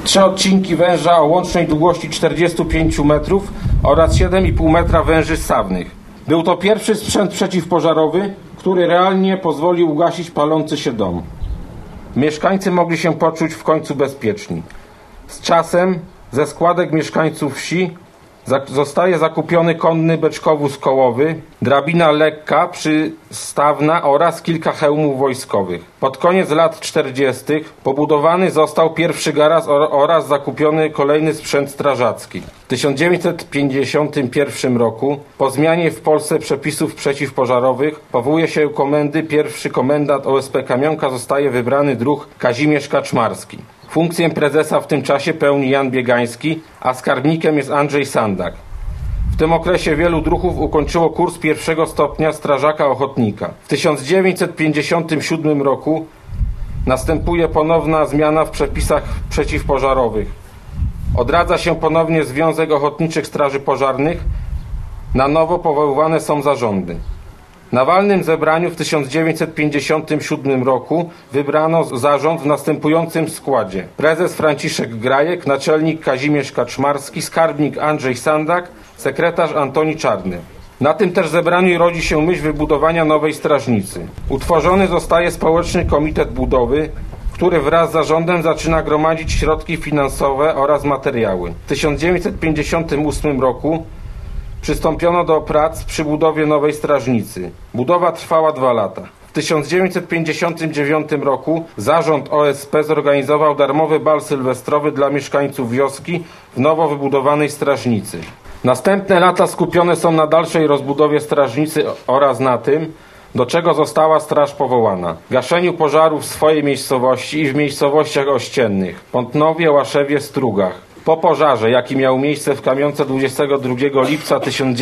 3 odcinki węża o łącznej długości 45 metrów oraz 7,5 metra węży ssawnych. Był to pierwszy sprzęt przeciwpożarowy, który realnie pozwolił ugasić palący się dom. Mieszkańcy mogli się poczuć w końcu bezpieczni. Z czasem ze składek mieszkańców wsi zostaje zakupiony konny beczkowóz kołowy, drabina lekka przystawna oraz kilka hełmów wojskowych. Pod koniec lat 40. pobudowany został pierwszy garaż oraz zakupiony kolejny sprzęt strażacki. W 1951 roku po zmianie w Polsce przepisów przeciwpożarowych powołuje się komendy. Pierwszy komendant OSP Kamionka zostaje wybrany druh Kazimierz Kaczmarski. Funkcję prezesa w tym czasie pełni Jan Biegański, a skarbnikiem jest Andrzej Sandak. W tym okresie wielu druhów ukończyło kurs pierwszego stopnia strażaka ochotnika. W 1957 roku następuje ponowna zmiana w przepisach przeciwpożarowych. Odradza się ponownie Związek Ochotniczych Straży Pożarnych. Na nowo powoływane są zarządy. Na walnym zebraniu w 1957 roku wybrano zarząd w następującym składzie: prezes Franciszek Grajek, naczelnik Kazimierz Kaczmarski, skarbnik Andrzej Sandak, sekretarz Antoni Czarny. Na tym też zebraniu rodzi się myśl wybudowania nowej strażnicy. Utworzony zostaje Społeczny Komitet Budowy, który wraz z zarządem zaczyna gromadzić środki finansowe oraz materiały. W 1958 roku przystąpiono do prac przy budowie nowej strażnicy. Budowa trwała 2 lata. W 1959 roku zarząd OSP zorganizował darmowy bal sylwestrowy dla mieszkańców wioski w nowo wybudowanej strażnicy. Następne lata skupione są na dalszej rozbudowie strażnicy oraz na tym, do czego została straż powołana: gaszeniu pożarów w swojej miejscowości i w miejscowościach ościennych Pątnowie, Łaszewie, Strugach. Po pożarze, jaki miał miejsce w Kamionce 22 lipca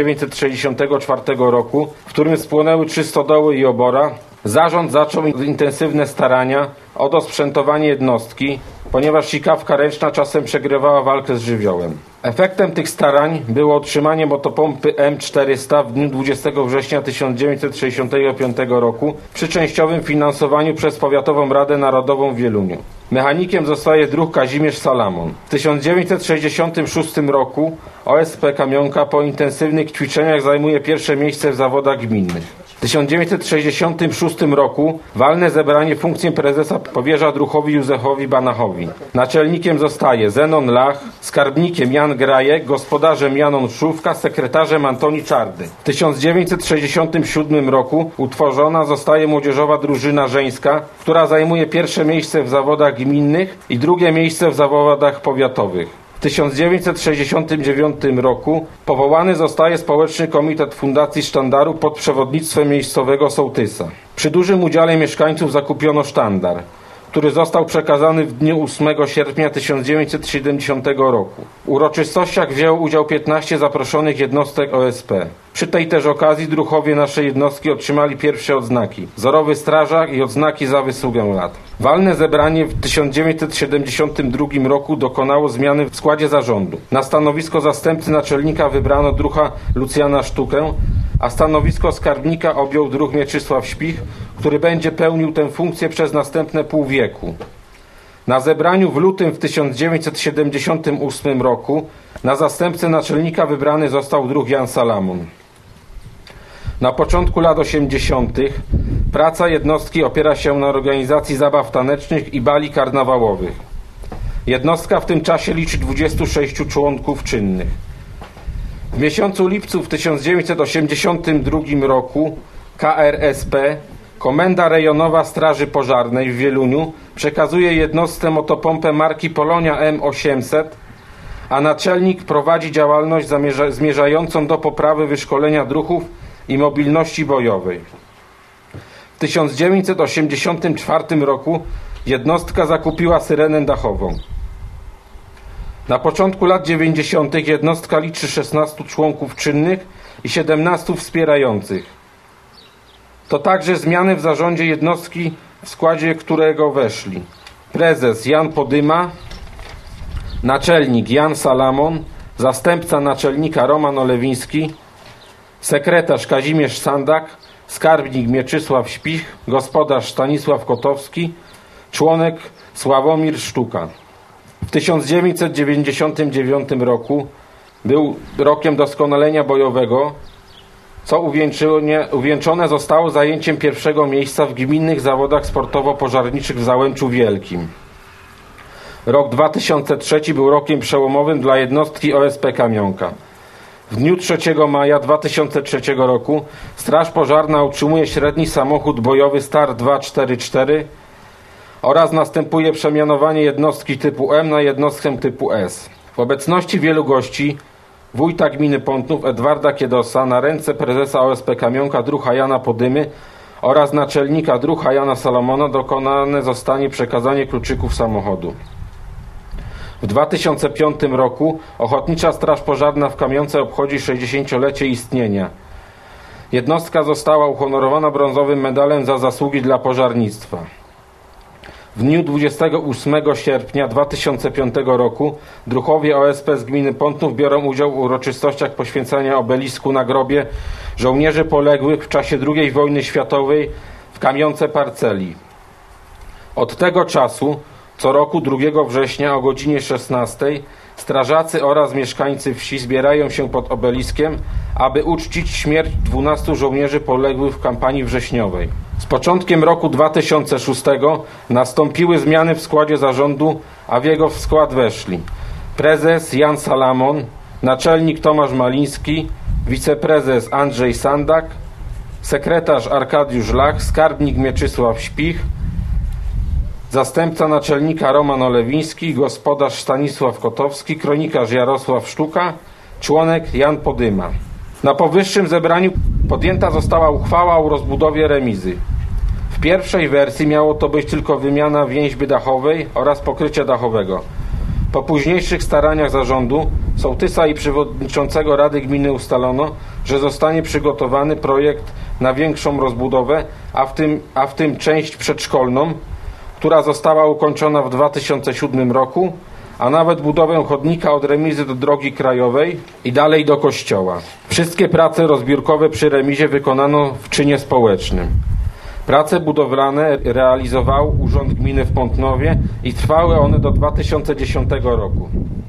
1964 roku, w którym spłonęły 3 stodoły i obora, zarząd zaczął intensywne starania o dosprzętowanie jednostki, ponieważ sikawka ręczna czasem przegrywała walkę z żywiołem. Efektem tych starań było otrzymanie motopompy M400 w dniu 20 września 1965 roku przy częściowym finansowaniu przez Powiatową Radę Narodową w Wieluniu. Mechanikiem zostaje druh Kazimierz Salamon. W 1966 roku OSP Kamionka po intensywnych ćwiczeniach zajmuje pierwsze miejsce w zawodach gminnych. W 1966 roku walne zebranie funkcję prezesa powierza druhowi Józefowi Banachowi. Naczelnikiem zostaje Zenon Lach, skarbnikiem Jan Grajek, gospodarzem Janon Szówka, sekretarzem Antoni Czarny. W 1967 roku utworzona zostaje młodzieżowa drużyna żeńska, która zajmuje pierwsze miejsce w zawodach gminnych i drugie miejsce w zawodach powiatowych. W 1969 roku powołany zostaje Społeczny Komitet Fundacji Sztandaru pod przewodnictwem miejscowego sołtysa. Przy dużym udziale mieszkańców zakupiono sztandar, który został przekazany w dniu 8 sierpnia 1970 roku. W uroczystościach wzięło udział 15 zaproszonych jednostek OSP. Przy tej też okazji druhowie naszej jednostki otrzymali pierwsze odznaki: wzorowy strażak i odznaki za wysługę lat. Walne zebranie w 1972 roku dokonało zmiany w składzie zarządu. Na stanowisko zastępcy naczelnika wybrano druha Lucjana Sztukę, a stanowisko skarbnika objął druh Mieczysław Śpich, który będzie pełnił tę funkcję przez następne pół wieku. Na zebraniu w lutym w 1978 roku na zastępcę naczelnika wybrany został druh Jan Salamon. Na początku lat 80. praca jednostki opiera się na organizacji zabaw tanecznych i bali karnawałowych. Jednostka w tym czasie liczy 26 członków czynnych. W miesiącu lipcu w 1982 roku KRSP, Komenda Rejonowa Straży Pożarnej w Wieluniu, przekazuje jednostce motopompę marki Polonia M800, a naczelnik prowadzi działalność zmierzającą do poprawy wyszkolenia druhów i mobilności bojowej. W 1984 roku jednostka zakupiła syrenę dachową. Na początku lat 90. jednostka liczy 16 członków czynnych i 17 wspierających. To także zmiany w zarządzie jednostki, w składzie którego weszli prezes Jan Podyma, naczelnik Jan Salamon, zastępca naczelnika Roman Olewiński, sekretarz Kazimierz Sandak, skarbnik Mieczysław Śpich, gospodarz Stanisław Kotowski, członek Sławomir Sztuka. W W 1999 roku był rokiem doskonalenia bojowego, co uwieńczone zostało zajęciem pierwszego miejsca w gminnych zawodach sportowo-pożarniczych w Załęczu Wielkim. Rok 2003 był rokiem przełomowym dla jednostki OSP Kamionka. W dniu 3 maja 2003 roku Straż Pożarna utrzymuje średni samochód bojowy Star 244 oraz następuje przemianowanie jednostki typu M na jednostkę typu S. W obecności wielu gości wójta gminy Pątnów Edwarda Kiedosa na ręce prezesa OSP Kamionka druha Jana Podymy oraz naczelnika druha Jana Salomona dokonane zostanie przekazanie kluczyków samochodu. W 2005 roku Ochotnicza Straż Pożarna w Kamionce obchodzi 60-lecie istnienia. Jednostka została uhonorowana brązowym medalem za zasługi dla pożarnictwa. W dniu 28 sierpnia 2005 roku druhowie OSP z gminy Pątnów biorą udział w uroczystościach poświęcenia obelisku na grobie żołnierzy poległych w czasie II wojny światowej w Kamionce Parceli. Od tego czasu co roku 2 września o godzinie 16 strażacy oraz mieszkańcy wsi zbierają się pod obeliskiem, aby uczcić śmierć 12 żołnierzy poległych w kampanii wrześniowej. Z początkiem roku 2006 nastąpiły zmiany w składzie zarządu, a w jego skład weszli prezes Jan Salamon, naczelnik Tomasz Maliński, wiceprezes Andrzej Sandak, sekretarz Arkadiusz Lach, skarbnik Mieczysław Śpich, zastępca naczelnika Roman Olewiński, gospodarz Stanisław Kotowski, kronikarz Jarosław Sztuka, członek Jan Podyma. Na powyższym zebraniu podjęta została uchwała o rozbudowie remizy. W pierwszej wersji miało to być tylko wymiana więźby dachowej oraz pokrycia dachowego. Po późniejszych staraniach zarządu, sołtysa i przewodniczącego Rady Gminy ustalono, że zostanie przygotowany projekt na większą rozbudowę, a w tym część przedszkolną, która została ukończona w 2007 roku, a nawet budowę chodnika od remizy do drogi krajowej i dalej do kościoła. Wszystkie prace rozbiórkowe przy remizie wykonano w czynie społecznym. Prace budowlane realizował Urząd Gminy w Pątnowie i trwały one do 2010 roku.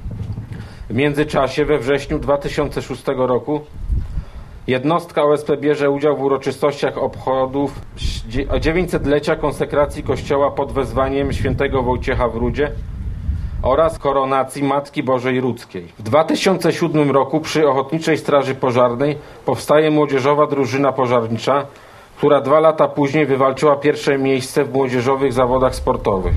W międzyczasie we wrześniu 2006 roku jednostka OSP bierze udział w uroczystościach obchodów 900-lecia konsekracji kościoła pod wezwaniem świętego Wojciecha w Rudzie oraz koronacji Matki Bożej Rudzkiej. W 2007 roku przy Ochotniczej Straży Pożarnej powstaje młodzieżowa drużyna pożarnicza, która 2 lata później wywalczyła pierwsze miejsce w młodzieżowych zawodach sportowych.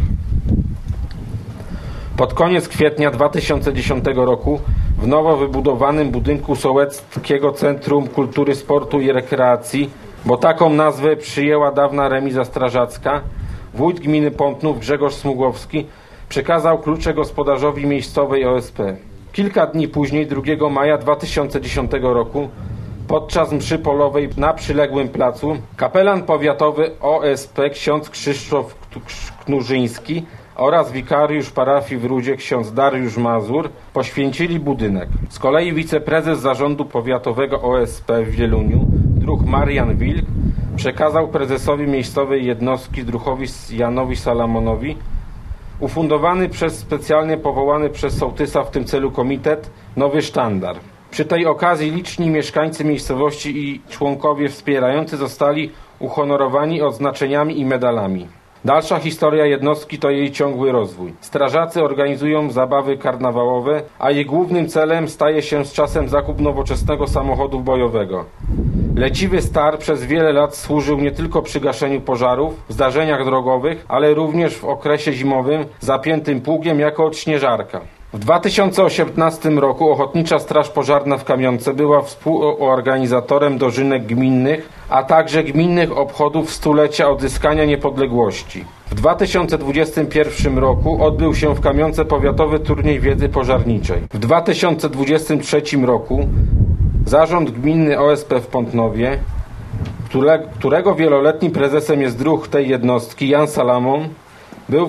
Pod koniec kwietnia 2010 roku w nowo wybudowanym budynku Sołeckiego Centrum Kultury, Sportu i Rekreacji, bo taką nazwę przyjęła dawna remiza strażacka, wójt gminy Pątnów Grzegorz Smugłowski przekazał klucze gospodarzowi miejscowej OSP. Kilka dni później, 2 maja 2010 roku, podczas mszy polowej na przyległym placu, kapelan powiatowy OSP ksiądz Krzysztof Knurzyński oraz wikariusz parafii w Rudzie ksiądz Dariusz Mazur poświęcili budynek. Z kolei wiceprezes zarządu powiatowego OSP w Wieluniu, druh Marian Wilk, przekazał prezesowi miejscowej jednostki druhowi Janowi Salamonowi ufundowany przez specjalnie powołany przez sołtysa w tym celu komitet nowy sztandar. Przy tej okazji liczni mieszkańcy miejscowości i członkowie wspierający zostali uhonorowani odznaczeniami i medalami. Dalsza historia jednostki to jej ciągły rozwój. Strażacy organizują zabawy karnawałowe, a jej głównym celem staje się z czasem zakup nowoczesnego samochodu bojowego. Leciwy Star przez wiele lat służył nie tylko przy gaszeniu pożarów, w zdarzeniach drogowych, ale również w okresie zimowym zapiętym pługiem jako odśnieżarka. W 2018 roku Ochotnicza Straż Pożarna w Kamionce była współorganizatorem dożynek gminnych, a także gminnych obchodów stulecia odzyskania niepodległości. W 2021 roku odbył się w Kamionce powiatowy turniej wiedzy pożarniczej. W 2023 roku zarząd gminny OSP w Pątnowie, którego wieloletnim prezesem jest druh tej jednostki Jan Salamon, był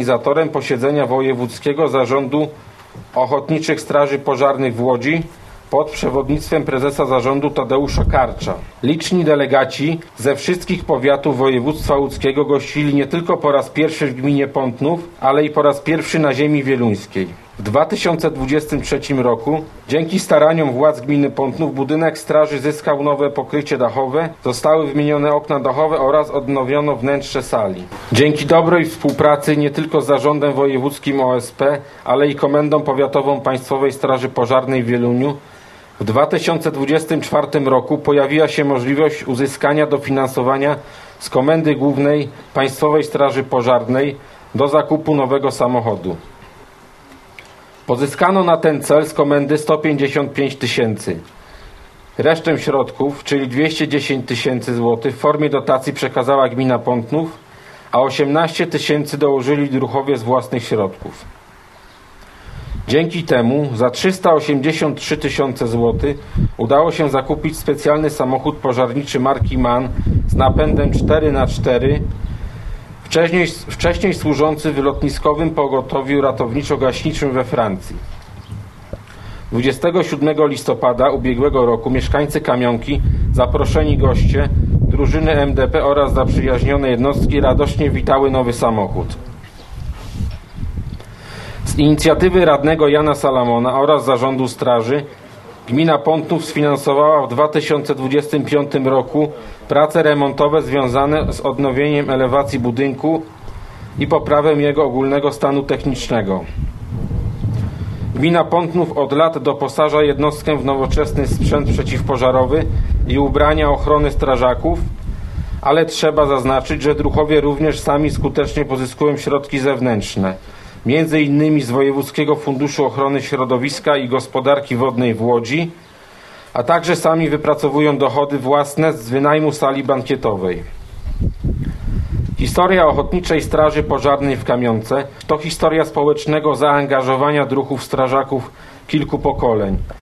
współorganizatorem posiedzenia Wojewódzkiego Zarządu Ochotniczych Straży Pożarnych w Łodzi, pod przewodnictwem prezesa zarządu Tadeusza Karcza. Liczni delegaci ze wszystkich powiatów województwa łódzkiego gościli nie tylko po raz pierwszy w gminie Pątnów, ale i po raz pierwszy na ziemi wieluńskiej. W 2023 roku dzięki staraniom władz gminy Pątnów budynek straży zyskał nowe pokrycie dachowe, zostały wymienione okna dachowe oraz odnowiono wnętrze sali. Dzięki dobrej współpracy nie tylko z Zarządem Wojewódzkim OSP, ale i Komendą Powiatową Państwowej Straży Pożarnej w Wieluniu w 2024 roku pojawiła się możliwość uzyskania dofinansowania z Komendy Głównej Państwowej Straży Pożarnej do zakupu nowego samochodu. Pozyskano na ten cel z komendy 155 tysięcy. Resztę środków, czyli 210 tysięcy złotych w formie dotacji przekazała gmina Pątnów, a 18 tysięcy dołożyli druhowie z własnych środków. Dzięki temu za 383 tysiące złotych udało się zakupić specjalny samochód pożarniczy marki MAN z napędem 4x4, wcześniej służący w lotniskowym pogotowiu ratowniczo-gaśniczym we Francji. 27 listopada ubiegłego roku mieszkańcy Kamionki, zaproszeni goście, drużyny MDP oraz zaprzyjaźnione jednostki radośnie witały nowy samochód. Z inicjatywy radnego Jana Salamona oraz zarządu straży gmina Pątnów sfinansowała w 2025 roku prace remontowe związane z odnowieniem elewacji budynku i poprawę jego ogólnego stanu technicznego. Gmina Pątnów od lat doposaża jednostkę w nowoczesny sprzęt przeciwpożarowy i ubrania ochrony strażaków, ale trzeba zaznaczyć, że druhowie również sami skutecznie pozyskują środki zewnętrzne, między innymi z Wojewódzkiego Funduszu Ochrony Środowiska i Gospodarki Wodnej w Łodzi, a także sami wypracowują dochody własne z wynajmu sali bankietowej. Historia Ochotniczej Straży Pożarnej w Kamionce to historia społecznego zaangażowania druhów strażaków kilku pokoleń.